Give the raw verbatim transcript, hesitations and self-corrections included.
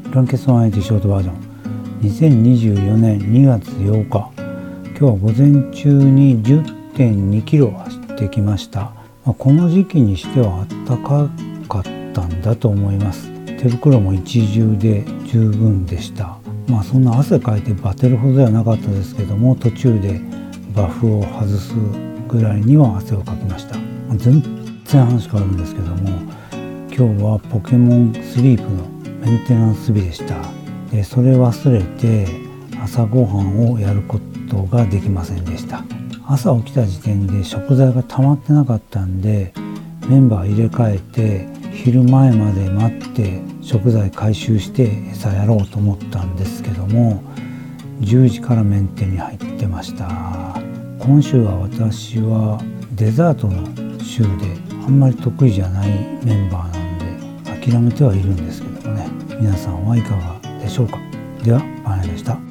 ランケソン アイティー ショートバージョンにせんにじゅうよねんにがつようか、今日は午前中に じゅってんにキロ走ってきました。まあ、この時期にしては暖かかったんだと思います。手袋も一重で十分でした。まあそんな汗かいてバテるほどではなかったですけども、途中でバフを外すぐらいには汗をかきました。全然話変わるんですけども、今日はポケモンスリープのメンテナンス日でした。でそれ忘れて朝ごはんをやることができませんでした。朝起きた時点で食材が溜まってなかったんで、メンバー入れ替えて昼前まで待って食材回収して餌やろうと思ったんですけども、じゅうじからメンテに入ってました。今週は私はデザートの週であんまり得意じゃないメンバーなんで諦めてはいるんですけどもね、皆さんはいかがでしょうか。では、バナナでした。